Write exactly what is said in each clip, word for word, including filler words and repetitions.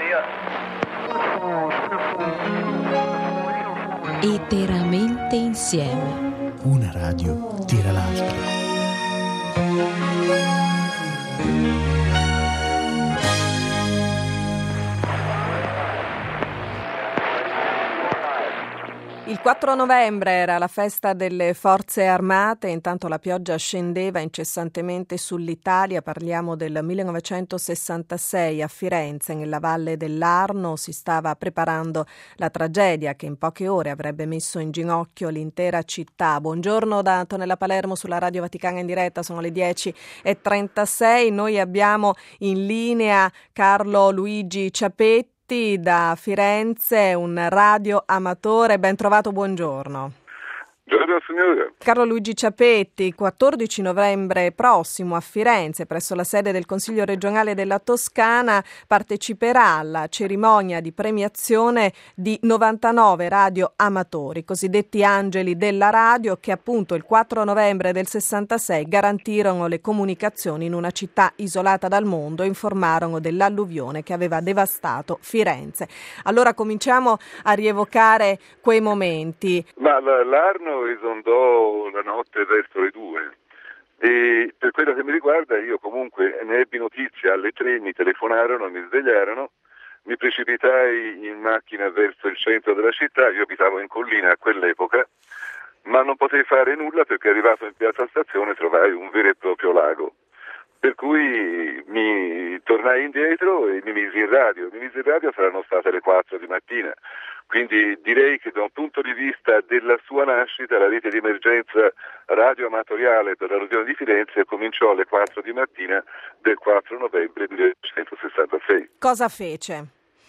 Eteramente insieme. Una radio tira l'altra. Il quattro novembre era la festa delle Forze Armate, intanto la pioggia scendeva incessantemente sull'Italia. Parliamo del millenovecentosessantasei a Firenze, nella Valle dell'Arno. Si stava preparando la tragedia che in poche ore avrebbe messo in ginocchio l'intera città. Buongiorno da Antonella Palermo sulla Radio Vaticana in diretta, sono le dieci e trentasei. Noi abbiamo in linea Carlo Luigi Ciapetti da Firenze, un radio amatore. Ben trovato, buongiorno. Buongiorno signora. Carlo Luigi Ciapetti, quattordici novembre prossimo a Firenze, presso la sede del Consiglio regionale della Toscana, parteciperà alla cerimonia di premiazione di novantanove radio amatori, cosiddetti angeli della radio, che appunto il quattro novembre del sessantasei garantirono le comunicazioni in una città isolata dal mondo e informarono dell'alluvione che aveva devastato Firenze. Allora cominciamo a rievocare quei momenti. Ma l'Arno esondò la notte verso le due e per quello che mi riguarda io comunque ne ebbi notizia alle tre, mi telefonarono, mi svegliarono, mi precipitai in macchina verso il centro della città. Io abitavo in collina a quell'epoca, ma non potei fare nulla perché arrivato in piazza Stazione trovai un vero e proprio lago, per cui mi tornai indietro e mi misi in radio. Mi misi in radio, saranno state le quattro di mattina. Quindi direi che da un punto di vista della sua nascita la rete di emergenza radioamatoriale per l'alluvione di Firenze cominciò alle quattro di mattina del quattro novembre millenovecentosessantasei. Cosa fece?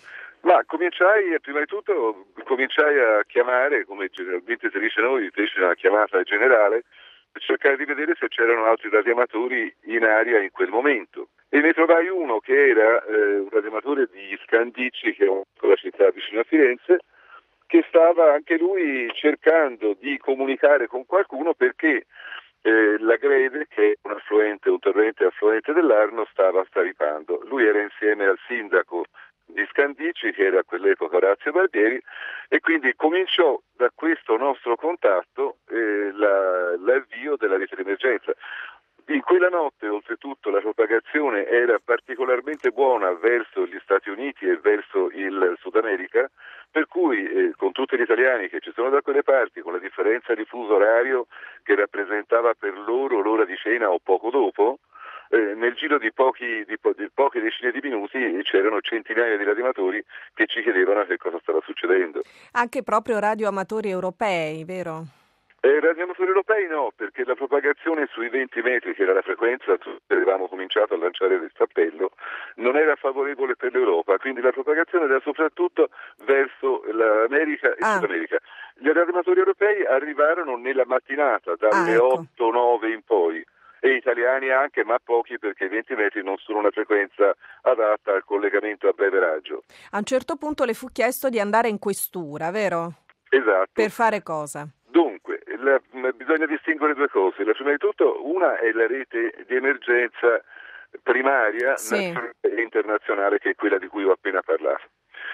Ma cominciai, prima di tutto, cominciai a chiamare, come generalmente si dice noi, feci una chiamata generale, per cercare di vedere se c'erano altri radioamatori in aria in quel momento. E ne trovai uno che era eh, un radioamatore di Scandicci, che è una piccola città vicino a Firenze, che stava anche lui cercando di comunicare con qualcuno perché eh, la Greve, che è un affluente, un torrente affluente dell'Arno, stava staripando. Lui era insieme al sindaco di Scandicci, che era a quell'epoca Orazio Barbieri, e quindi cominciò da questo nostro contatto eh, la, l'avvio della rete di emergenza. In quella notte, oltretutto, la propagazione era particolarmente buona verso gli Stati Uniti e verso il Sud America, per cui eh, con tutti gli italiani che ci sono da quelle parti, con la differenza di fuso orario che rappresentava per loro l'ora di cena o poco dopo, eh, nel giro di pochi di, po- di poche decine di minuti c'erano centinaia di radioamatori che ci chiedevano che cosa stava succedendo. Anche proprio radioamatori europei, vero? Eh, radioamatori europei no, perché la propagazione sui venti metri, che era la frequenza, avevamo cominciato a lanciare il stappello, non era favorevole per l'Europa, quindi la propagazione era soprattutto verso l'America e ah. Sud America. Gli radioamatori europei arrivarono nella mattinata, dalle ah, ecco. otto nove in poi, e italiani anche, ma pochi, perché i venti metri non sono una frequenza adatta al collegamento a breve raggio. A un certo punto le fu chiesto di andare in questura, vero? Esatto. Per fare cosa? Dunque, la, bisogna distinguere due cose. La prima di tutto, una è la rete di emergenza primaria, sì. nazionale e internazionale, che è quella di cui ho appena parlato,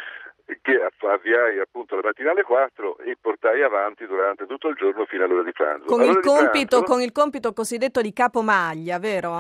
che avviai appunto la mattina alle quattro e portai avanti durante tutto il giorno fino all'ora di pranzo. Con, all'ora il, compito, di pranzo, con il compito cosiddetto di capomaglia, vero?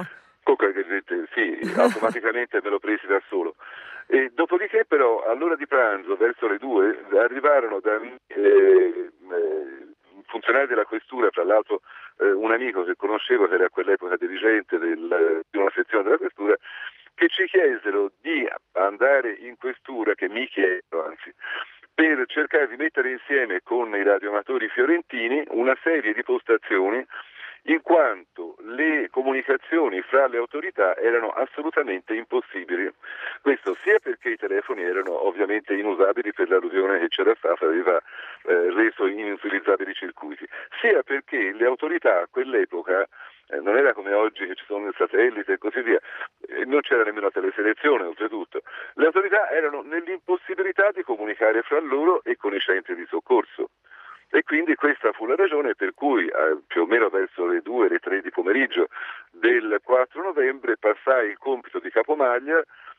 Sì, automaticamente me lo presi da solo. E dopodiché però all'ora di pranzo, verso le due, arrivarono da me eh, eh, funzionari della questura, tra l'altro eh, un amico che conoscevo, che era a quell'epoca dirigente del, di una sezione della questura, che ci chiesero di andare in questura, che mi chiedono anzi, per cercare di mettere insieme con i radioamatori fiorentini una serie di postazioni, in quanto le comunicazioni fra le autorità erano assolutamente impossibili. Questo sia perché i telefoni erano ovviamente inusabili per l'alluvione che c'era stata, aveva eh, reso inutilizzabili i circuiti, sia perché le autorità a quell'epoca, eh, non era come oggi che ci sono i satelliti e così via, eh, non c'era nemmeno la teleselezione oltretutto, le autorità erano nell'impossibilità di comunicare fra loro e con i centri di soccorso. E quindi questa fu la ragione per cui eh, più o meno verso le due, le tre di pomeriggio del quattro novembre passai il compito di capomaglia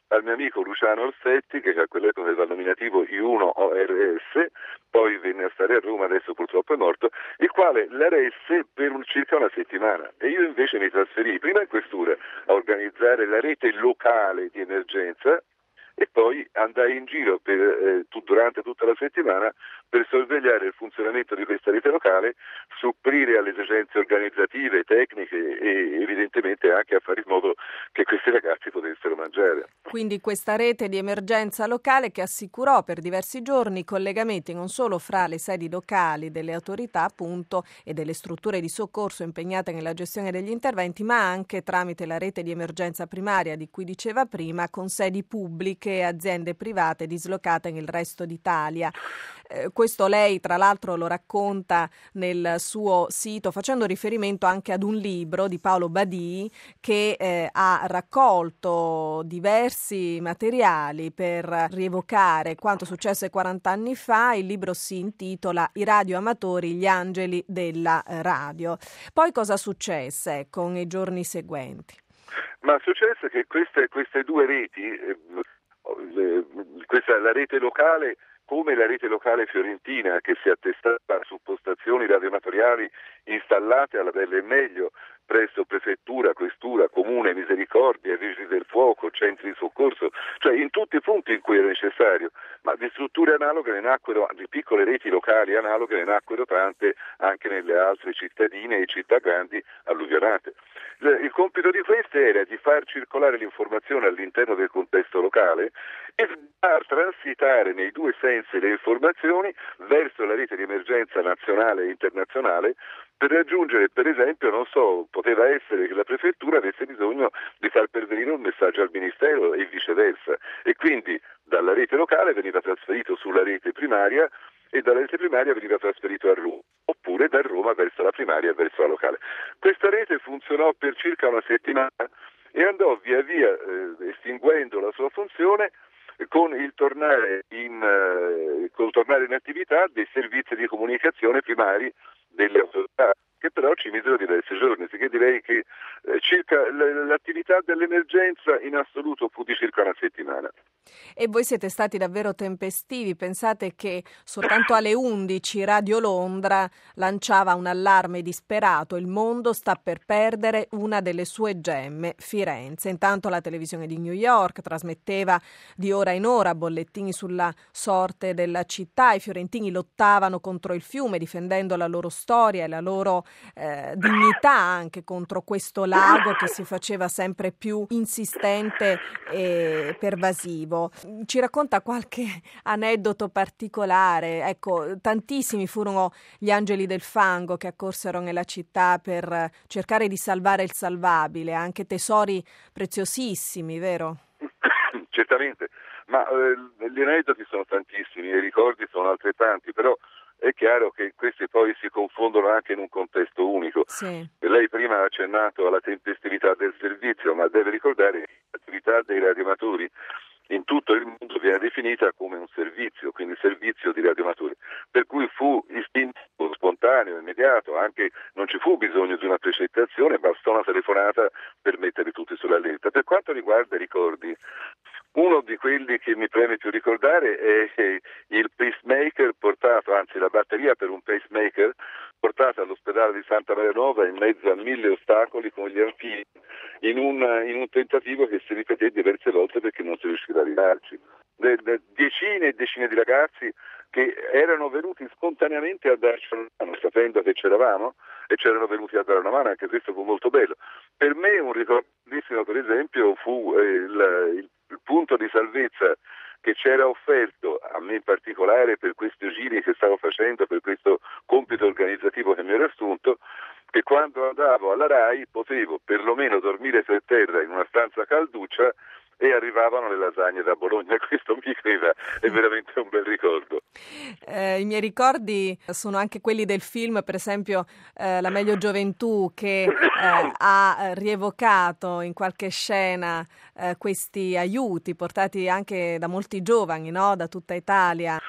al mio amico Luciano Orsetti, che a quell'epoca aveva il nominativo I uno O R S, poi venne a stare a Roma, adesso purtroppo è morto, il quale la resse per un, circa una settimana, e io invece mi trasferii prima in questura a organizzare la rete locale di emergenza e poi andai in giro per, eh, tu, durante tutta la settimana per sorvegliare il funzionamento di questa rete locale, supplire alle esigenze organizzative, tecniche e evidentemente anche a fare in modo che questi ragazzi potessero mangiare. Quindi questa rete di emergenza locale che assicurò per diversi giorni collegamenti non solo fra le sedi locali delle autorità appunto e delle strutture di soccorso impegnate nella gestione degli interventi, ma anche tramite la rete di emergenza primaria di cui diceva prima, con sedi pubbliche e aziende private dislocate nel resto d'Italia. Eh, questo lei tra l'altro lo racconta nel suo sito facendo riferimento anche ad un libro di Paolo Badì che eh, ha raccolto diversi materiali per rievocare quanto successe quaranta anni fa. Il libro si intitola I radioamatori, gli angeli della radio. Poi cosa successe con i giorni seguenti? Ma successe che queste, queste due reti, eh, questa, la rete locale come la rete locale fiorentina, che si attestava su postazioni radioamatoriali installate alla bella e meglio presso prefettura, questura, comune, misericordia, vigili del fuoco, centri di soccorso, cioè in tutti i punti in cui era necessario, ma di strutture analoghe ne nacquero, di piccole reti locali analoghe ne nacquero tante anche nelle altre cittadine e città grandi alluvionate. Il compito di queste era di far circolare l'informazione all'interno del contesto locale e far transitare nei due sensi le informazioni verso la rete di emergenza nazionale e internazionale per raggiungere, per esempio, non so, poteva essere che la prefettura avesse bisogno di far pervenire un messaggio al Ministero e viceversa, e quindi dalla rete locale veniva trasferito sulla rete primaria e dalla rete primaria veniva trasferito a Roma, oppure da Roma verso la primaria e verso la locale. Questa rete funzionò per circa una settimana e andò via via eh, estinguendo la sua funzione con il tornare in, eh, col tornare in attività dei servizi di comunicazione primari delle autorità, che però ci misero diversi giorni, sicché direi che eh, circa l- l'attività dell'emergenza in assoluto fu di circa una settimana. E voi siete stati davvero tempestivi, pensate che soltanto alle undici Radio Londra lanciava un allarme disperato: il mondo sta per perdere una delle sue gemme, Firenze. Intanto la televisione di New York trasmetteva di ora in ora bollettini sulla sorte della città. I fiorentini lottavano contro il fiume difendendo la loro storia e la loro eh, dignità anche contro questo lago che si faceva sempre più insistente e pervasivo. Ci racconta qualche aneddoto particolare? Ecco, tantissimi furono gli angeli del fango che accorsero nella città per cercare di salvare il salvabile, anche tesori preziosissimi, vero? Certamente, ma eh, gli aneddoti sono tantissimi, i ricordi sono altrettanti, però è chiaro che questi poi si confondono anche in un contesto unico. Sì. Lei prima ha accennato alla tempestività del servizio, ma deve ricordare che l'attività dei radioamatori in tutto il mondo viene definita come un servizio, quindi servizio di radioamatori, per cui fu istintivo, spontaneo, immediato, anche non ci fu bisogno di una precettazione, bastò una telefonata per mettere tutti sulla lenta. Per quanto riguarda i ricordi, uno di quelli che mi preme più ricordare è il pacemaker portato, anzi la batteria per un pacemaker portata all'ospedale di Santa Maria Nuova in mezzo a mille ostacoli con gli anfibi, in un, in un tentativo che si ripeté diverse volte perché non si riusciva ad arrivarci. De, de, decine e decine di ragazzi che erano venuti spontaneamente a darci una mano, sapendo che c'eravamo, e c'erano venuti a dare una mano, anche questo fu molto bello. Per me un ricordo bellissimo, per esempio, fu eh, il, il, il punto di salvezza che c'era offerto a me in particolare per questi giri che stavo facendo, per questo compito organizzativo che mi ero assunto, che quando andavo alla RAI potevo perlomeno dormire per terra in una stanza calduccia e arrivavano le lasagne da Bologna. Questo mi creda è veramente un bel ricordo. Eh, I miei ricordi sono anche quelli del film, per esempio eh, La meglio gioventù, che eh, ha rievocato in qualche scena eh, questi aiuti portati anche da molti giovani, no? Da tutta Italia. Sì,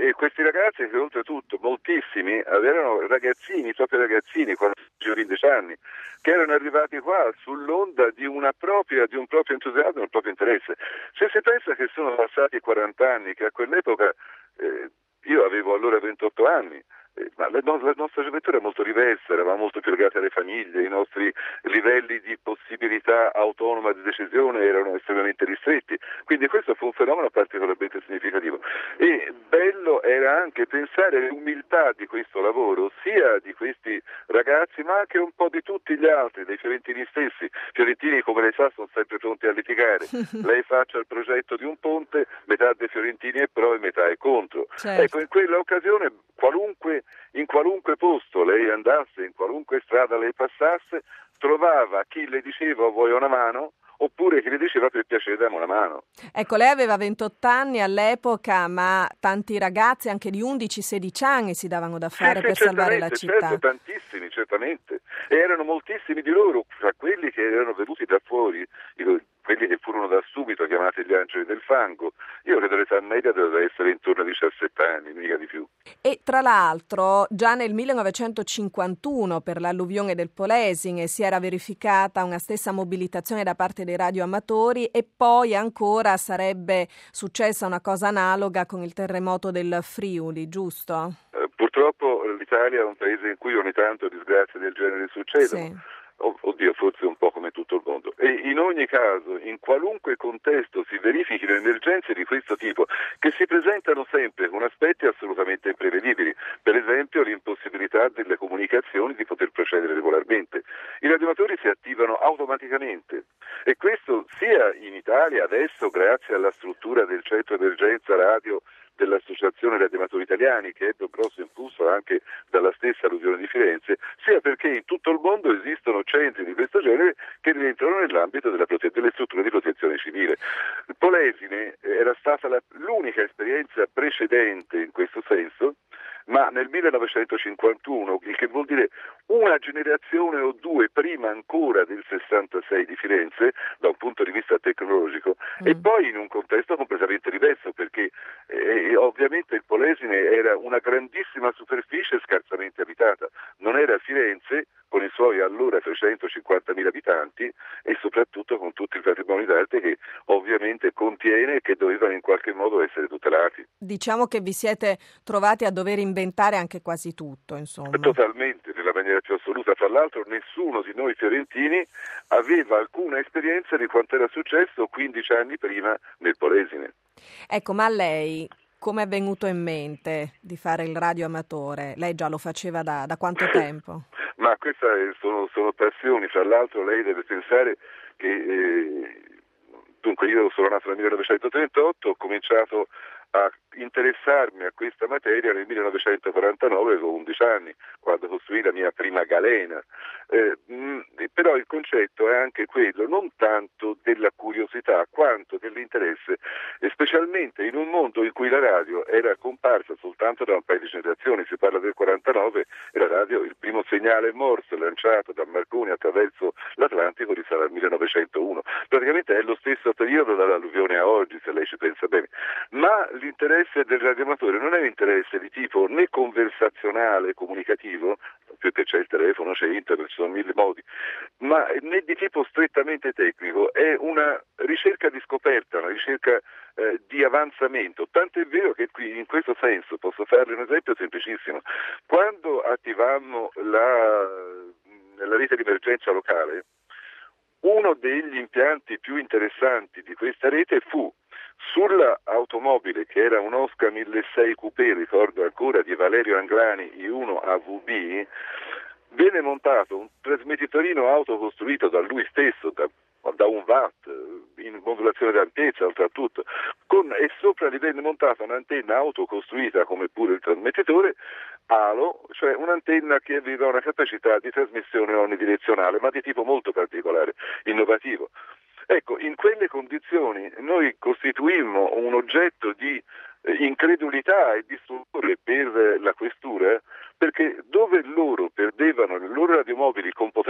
e questi ragazzi, che oltretutto moltissimi erano ragazzini, proprio ragazzini, quando avevano quindici anni, che erano arrivati qua sull'onda di una propria, di un proprio entusiasmo, un proprio interesse. Se si pensa che sono passati quaranta anni, che a quell'epoca eh, io avevo allora ventotto anni, ma la, no, la nostra gioventù era molto diversa, eravamo molto più legati alle famiglie, i nostri livelli di possibilità autonoma di decisione erano estremamente ristretti, quindi questo fu un fenomeno particolarmente significativo. E bello era anche pensare all'umiltà di questo lavoro, sia di questi ragazzi ma anche un po' di tutti gli altri, dei fiorentini stessi. Fiorentini, come lei sa, sono sempre pronti a litigare. Lei faccia il progetto di un ponte, metà dei fiorentini è pro e metà è contro. Certo. Ecco, in quella occasione qualunque in qualunque posto lei andasse, in qualunque strada lei passasse, trovava chi le diceva vuoi una mano, oppure chi le diceva per piacere dammi una mano. Ecco, lei aveva ventotto anni all'epoca, ma tanti ragazzi anche di undici sedici anni si davano da fare sì, per sì, salvare la città. Certo, tantissimi, certamente. E erano moltissimi di loro, fra quelli che erano venuti da fuori, quelli che furono da subito chiamati gli angeli del fango. Io credo l'età media doveva essere intorno ai diciassette anni, mica di più. E tra l'altro già nel millenovecentocinquantuno per l'alluvione del Polesine si era verificata una stessa mobilitazione da parte dei radioamatori e poi ancora sarebbe successa una cosa analoga con il terremoto del Friuli, giusto? Eh, purtroppo l'Italia è un paese in cui ogni tanto disgrazie del genere succedono. Sì. Oddio, forse un po' come tutto il mondo. E in ogni caso, in qualunque contesto si verifichino emergenze di questo tipo, che si presentano sempre con aspetti assolutamente imprevedibili, per esempio l'impossibilità delle comunicazioni di poter procedere regolarmente. I radioamatori si attivano automaticamente e questo sia in Italia adesso grazie alla struttura del centro emergenza radio dell'Associazione Radioamatori Italiani, che ebbe un grosso impulso anche dalla stessa alluvione di Firenze, sia perché in tutto il mondo esistono centri di questo genere che rientrano nell'ambito della prote- delle strutture di protezione civile. Il Polesine era stata la, l'unica esperienza precedente in questo senso, ma nel millenovecentocinquantuno, il che vuol dire una generazione o due prima ancora del sessantasei di Firenze, da un punto di vista tecnologico, mm. e poi in un contesto completamente diverso, perché eh, ovviamente il Polesine era una grandissima superficie scarsamente abitata, non era Firenze con i suoi allora trecentocinquantamila abitanti e soprattutto con tutto il patrimonio d'arte che ovviamente contiene e che dovevano in qualche modo essere tutelati. Diciamo che vi siete trovati a dover inventare anche quasi tutto, insomma. Totalmente, nella maniera più assoluta. Tra l'altro nessuno di noi fiorentini aveva alcuna esperienza di quanto era successo quindici anni prima nel Polesine. Ecco, ma a lei come è venuto in mente di fare il radioamatore? Lei già lo faceva da, da quanto tempo? Ma queste sono, sono passioni, tra l'altro lei deve pensare che eh, dunque io sono nato nel millenovecentotrentotto, ho cominciato a interessarmi a questa materia nel millenovecentoquarantanove, avevo undici anni, quando costruì la mia prima galena. Eh, mh, però il concetto è anche quello, non tanto della curiosità quanto dell'interesse, e specialmente in un mondo in cui la radio era comparsa soltanto da un paio di generazioni. Si parla del quarantanove e la radio, il primo segnale Morse lanciato da Marconi attraverso l'Atlantico risale al millenovecentouno. Praticamente è lo stesso periodo dall'alluvione a oggi, se lei ci pensa bene. Ma l'interesse del radioamatore non è un interesse di tipo né conversazionale, comunicativo, più che c'è il telefono, c'è internet, ci sono mille modi, ma né di tipo strettamente tecnico, è una ricerca di scoperta, una ricerca eh, di avanzamento, tanto è vero che qui in questo senso posso farle un esempio semplicissimo. Quando attivammo la, la rete di emergenza locale, uno degli impianti più interessanti di questa rete fu sulla automobile, che era un Oscar milleseicento Coupé, ricordo ancora, di Valerio Anglani I uno A V B, venne montato un trasmettitorino autocostruito da lui stesso, da, da un watt, in modulazione d'ampiezza oltretutto, con, e sopra gli venne montata un'antenna autocostruita come pure il trasmettitore, halo, cioè un'antenna che aveva una capacità di trasmissione omnidirezionale, ma di tipo molto particolare, innovativo. Ecco, in quelle condizioni noi costituimmo un oggetto di incredulità e di stupore per la questura, perché dove loro perdevano le loro radiomobili con potenza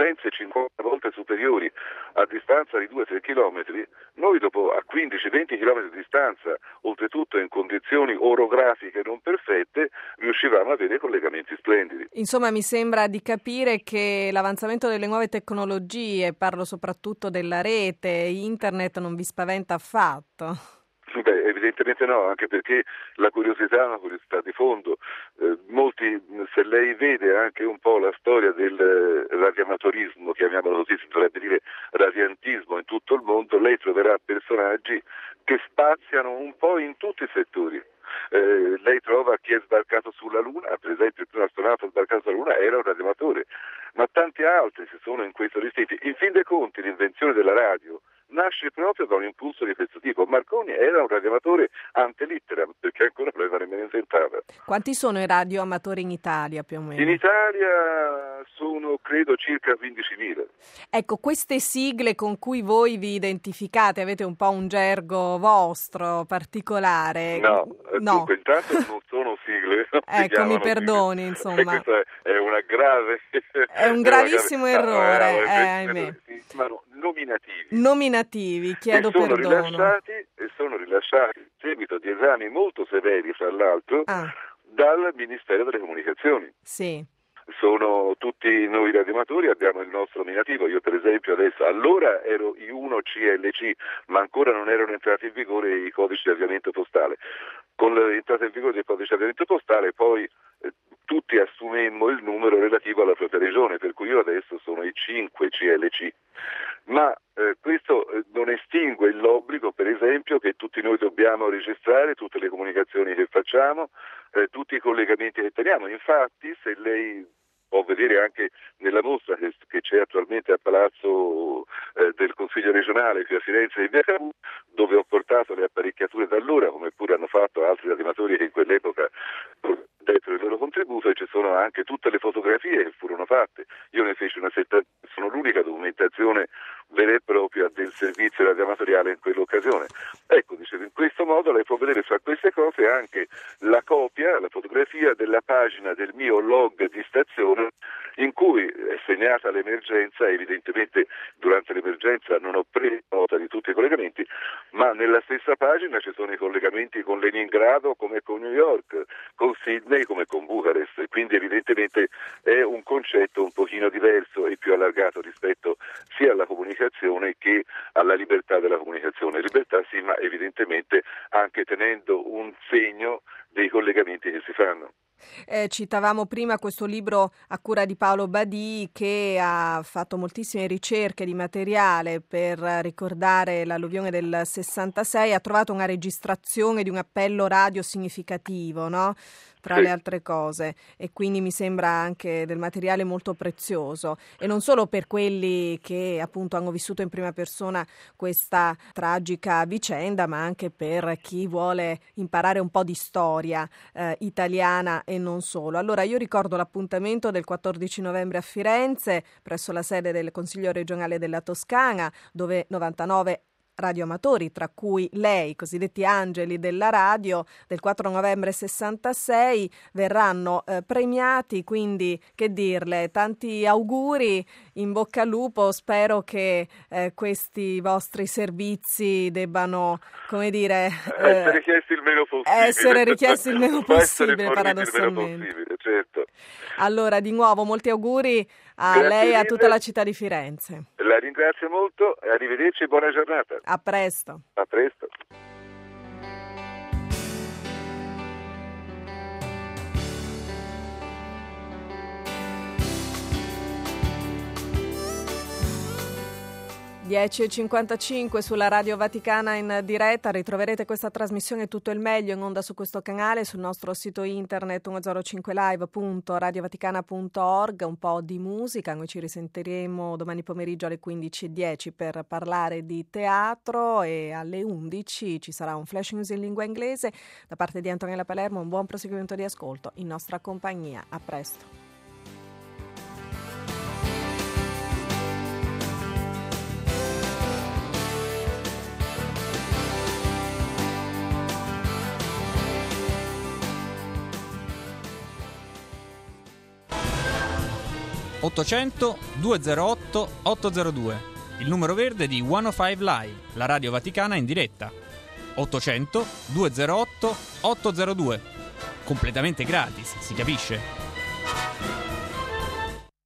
frequenze cinquanta volte superiori a distanza di due tre chilometri, noi dopo a quindici venti chilometri di distanza, oltretutto in condizioni orografiche non perfette, riuscivamo ad avere collegamenti splendidi. Insomma, mi sembra di capire che l'avanzamento delle nuove tecnologie, parlo soprattutto della rete, internet, non vi spaventa affatto. Beh, evidentemente no, anche perché la curiosità è una curiosità di fondo. Eh, molti, se lei vede anche un po' la storia del eh, radioamatorismo, chiamiamolo così, si dovrebbe dire radiantismo in tutto il mondo, lei troverà personaggi che spaziano un po' in tutti i settori. Eh, lei trova chi è sbarcato sulla Luna, per esempio il primo astronauta sbarcato sulla Luna era un radioamatore, ma tanti altri si sono in questo distinti. In fin dei conti l'invenzione della radio nasce proprio da un impulso di questo tipo. Marconi era un radioamatore ante litteram, perché ancora non l'aveva nemmeno inventata. Quanti sono i radioamatori in Italia più o meno? In Italia sono credo circa quindicimila. Ecco, queste sigle con cui voi vi identificate, avete un po' un gergo vostro particolare? No, no. Dunque intanto non sono sigle. Non ecco, mi perdoni, sigle. insomma. E questa è una grave... È un gravissimo è una grave... errore, no, eh, ahimè. Si chiamano nominativi. Nominativi, chiedo e sono perdono. Rilasciati, e sono rilasciati in seguito di esami molto severi, fra l'altro, ah. dal Ministero delle Comunicazioni. Sì. Sono tutti noi radioamatori, abbiamo il nostro nominativo. Io per esempio adesso, allora ero I uno C L C, ma ancora non erano entrati in vigore i codici di avviamento postale. Con l'entrata in vigore dei codici di avviamento postale poi eh, tutti assumemmo il numero relativo alla propria regione, per cui io adesso sono i cinque C L C. Ma eh, questo eh, non estingue l'obbligo, per esempio, che tutti noi dobbiamo registrare tutte le comunicazioni che facciamo, eh, tutti i collegamenti che teniamo. Infatti, se lei può vedere anche nella mostra che, che c'è attualmente a Palazzo eh, del Consiglio regionale qui a Firenze in via Cavour, dove ho portato le apparecchiature da allora, come pure hanno fatto altri animatori che in quell'epoca dettero il loro contributo, e ci sono anche tutte le fotografie che furono fatte. Io ne feci una settantina, sono l'unica documentazione vera e propria del servizio radioamatoriale in quell'occasione. Ecco, dicevo, in questo modo lei può vedere fra queste cose anche la copia, la fotografia della pagina del mio log di stazione, in cui è segnata l'emergenza. Evidentemente durante l'emergenza non ho preso nota di tutti i collegamenti, ma nella stessa pagina ci sono i collegamenti con Leningrado come con New York, con Sydney come con Bucarest, e quindi evidentemente è un concetto un pochino diverso e più allargato rispetto sia alla comunicazione che alla libertà della comunicazione. Libertà sì, ma evidentemente anche tenendo un segno dei collegamenti che si fanno. Eh, citavamo prima questo libro a cura di Paolo Badì, che ha fatto moltissime ricerche di materiale per ricordare l'alluvione del sessantasei, ha trovato una registrazione di un appello radio significativo, no? Tra sì. le altre cose, e quindi mi sembra anche del materiale molto prezioso, e non solo per quelli che appunto hanno vissuto in prima persona questa tragica vicenda, ma anche per chi vuole imparare un po' di storia eh, italiana e non solo. Allora io ricordo l'appuntamento del quattordici novembre a Firenze presso la sede del Consiglio regionale della Toscana, dove novantanove radioamatori, tra cui lei, cosiddetti angeli della radio, del quattro novembre sessantasei verranno eh, premiati, quindi che dirle, tanti auguri, in bocca al lupo, spero che eh, questi vostri servizi debbano, come dire, eh, essere richiesti il meno possibile. Essere richiesti il meno possibile, paradossalmente. Il meno possibile, certo. Allora, di nuovo, molti auguri a Grazie lei e a mille. tutta la città di Firenze. La ringrazio molto, arrivederci e buona giornata. A presto. A presto. dieci e cinquantacinque sulla Radio Vaticana in diretta. Ritroverete questa trasmissione e tutto il meglio in onda su questo canale, sul nostro sito internet centocinque live punto radiovaticana punto org. Un po' di musica, noi ci risentiremo domani pomeriggio alle quindici e dieci per parlare di teatro, e alle undici ci sarà un flash news in lingua inglese da parte di Antonella Palermo. Un buon proseguimento di ascolto in nostra compagnia. A presto. ottocento duecentotto ottocentodue, il numero verde di centocinque Live, la radio vaticana in diretta. ottocento duecentotto ottocentodue, completamente gratis, si capisce?